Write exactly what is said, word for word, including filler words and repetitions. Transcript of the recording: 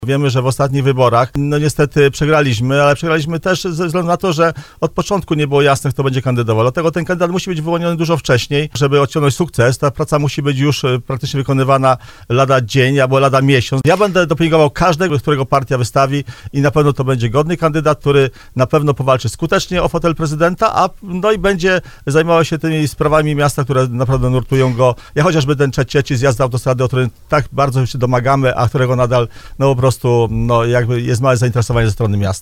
Wiemy, że w ostatnich wyborach, no niestety przegraliśmy, ale przegraliśmy też ze względu na to, że od początku nie było jasne, kto będzie kandydował. Dlatego ten kandydat musi być wyłoniony dużo wcześniej, żeby osiągnąć sukces. Ta praca musi być już praktycznie wykonywana lada dzień albo lada miesiąc. Ja będę dopingował każdego, którego partia wystawi i na pewno to będzie godny kandydat, który na pewno powalczy skutecznie o fotel prezydenta, a no i będzie zajmował się tymi sprawami miasta, które naprawdę nurtują go. Ja chociażby ten trzeci zjazd autostrady, o którym tak bardzo się domagamy, a którego nadal no po prostu no, jakby jest małe zainteresowanie ze strony miasta.